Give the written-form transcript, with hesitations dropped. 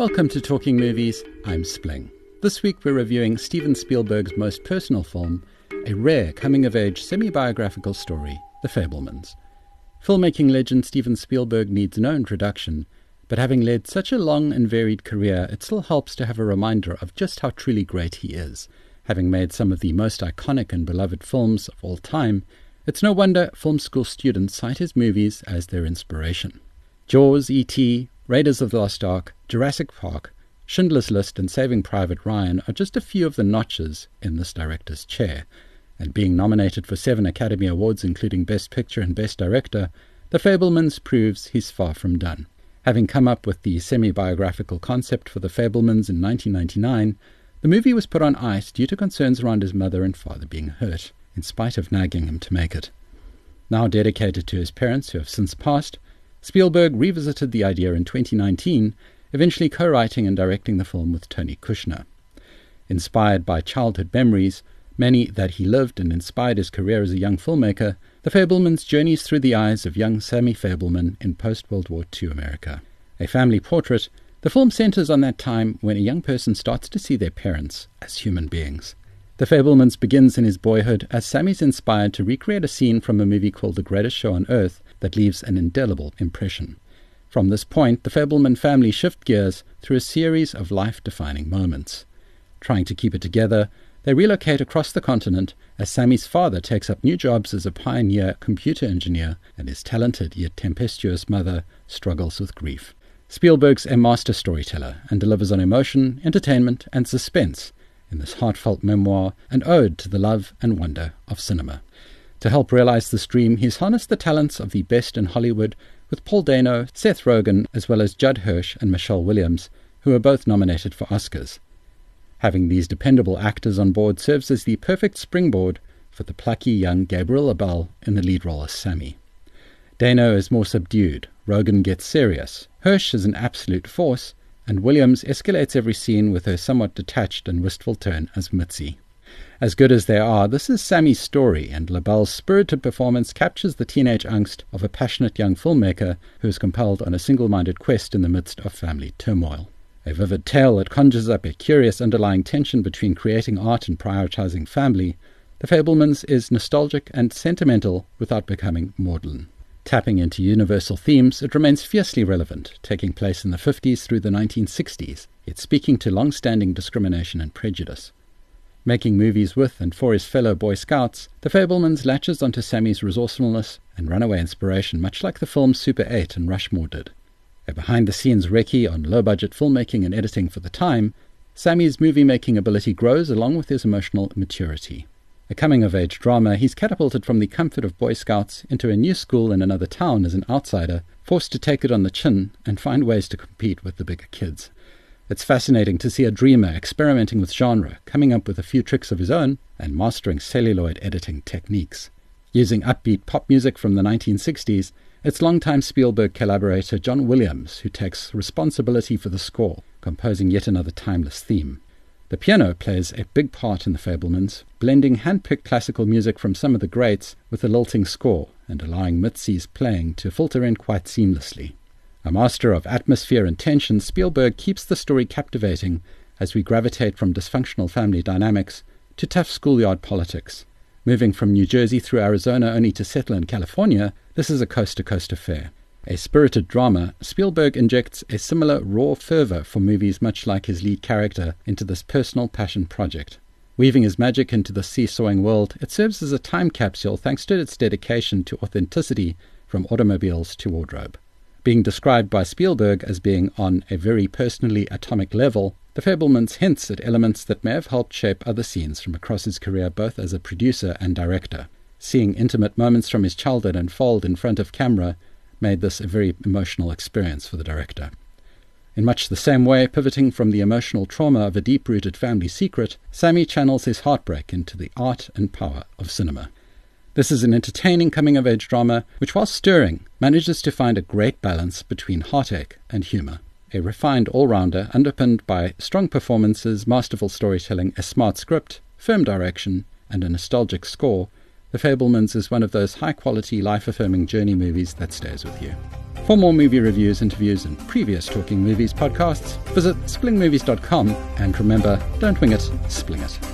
Welcome to Talking Movies, I'm Spling. This week we're reviewing Steven Spielberg's most personal film, a rare coming-of-age semi-biographical story, The Fabelmans. Filmmaking legend Steven Spielberg needs no introduction, but having led such a long and varied career, it still helps to have a reminder of just how truly great he is. Having made some of the most iconic and beloved films of all time, it's no wonder film school students cite his movies as their inspiration. Jaws, E.T., Raiders of the Lost Ark, Jurassic Park, Schindler's List and Saving Private Ryan are just a few of the notches in this director's chair. And being nominated for 7 Academy Awards including Best Picture and Best Director, The Fabelmans proves he's far from done. Having come up with the semi-biographical concept for The Fabelmans in 1999, the movie was put on ice due to concerns around his mother and father being hurt, in spite of nagging him to make it. Now dedicated to his parents who have since passed, Spielberg revisited the idea in 2019, eventually co-writing and directing the film with Tony Kushner. Inspired by childhood memories, many that he lived and inspired his career as a young filmmaker, The Fabelmans journeys through the eyes of young Sammy Fabelman in post-World War II America. A family portrait, the film centers on that time when a young person starts to see their parents as human beings. The Fabelmans begins in his boyhood as Sammy's inspired to recreate a scene from a movie called The Greatest Show on Earth that leaves an indelible impression. From this point, the Fabelman family shift gears through a series of life-defining moments. Trying to keep it together, they relocate across the continent as Sammy's father takes up new jobs as a pioneer computer engineer and his talented yet tempestuous mother struggles with grief. Spielberg's a master storyteller and delivers on emotion, entertainment and suspense in this heartfelt memoir, an ode to the love and wonder of cinema. To help realize this dream, he's harnessed the talents of the best in Hollywood with Paul Dano, Seth Rogen, as well as Judd Hirsch and Michelle Williams, who are both nominated for Oscars. Having these dependable actors on board serves as the perfect springboard for the plucky young Gabriel Abel in the lead role as Sammy. Dano is more subdued, Rogen gets serious, Hirsch is an absolute force, and Williams escalates every scene with her somewhat detached and wistful turn as Mitzi. As good as they are, this is Sammy's story, and LaBelle's spirited performance captures the teenage angst of a passionate young filmmaker who is compelled on a single-minded quest in the midst of family turmoil. A vivid tale that conjures up a curious underlying tension between creating art and prioritizing family, The Fabelmans is nostalgic and sentimental without becoming maudlin. Tapping into universal themes, it remains fiercely relevant, taking place in the 50s through the 1960s, yet speaking to long-standing discrimination and prejudice. Making movies with and for his fellow Boy Scouts, The Fabelmans latches onto Sammy's resourcefulness and runaway inspiration, much like the films Super 8 and Rushmore did. A behind-the-scenes recce on low-budget filmmaking and editing for the time, Sammy's movie-making ability grows along with his emotional maturity. A coming-of-age drama, he's catapulted from the comfort of Boy Scouts into a new school in another town as an outsider, forced to take it on the chin and find ways to compete with the bigger kids. It's fascinating to see a dreamer experimenting with genre, coming up with a few tricks of his own, and mastering celluloid editing techniques. Using upbeat pop music from the 1960s, it's longtime Spielberg collaborator John Williams who takes responsibility for the score, composing yet another timeless theme. The piano plays a big part in The Fabelmans, blending hand-picked classical music from some of the greats with a lilting score, and allowing Mitzi's playing to filter in quite seamlessly. A master of atmosphere and tension, Spielberg keeps the story captivating as we gravitate from dysfunctional family dynamics to tough schoolyard politics. Moving from New Jersey through Arizona only to settle in California, this is a coast-to-coast affair. A spirited drama, Spielberg injects a similar raw fervor for movies much like his lead character into this personal passion project. Weaving his magic into the seesawing world, it serves as a time capsule thanks to its dedication to authenticity from automobiles to wardrobe. Being described by Spielberg as being on a very personally atomic level, The Fabelmans hints at elements that may have helped shape other scenes from across his career both as a producer and director. Seeing intimate moments from his childhood unfold in front of camera made this a very emotional experience for the director. In much the same way, pivoting from the emotional trauma of a deep-rooted family secret, Sammy channels his heartbreak into the art and power of cinema. This is an entertaining coming-of-age drama which, while stirring, manages to find a great balance between heartache and humor. A refined all-rounder underpinned by strong performances, masterful storytelling, a smart script, firm direction, and a nostalgic score, The Fabelmans is one of those high-quality, life-affirming journey movies that stays with you. For more movie reviews, interviews, and previous Talking Movies podcasts, visit splingmovies.com, and remember, don't wing it, spling it.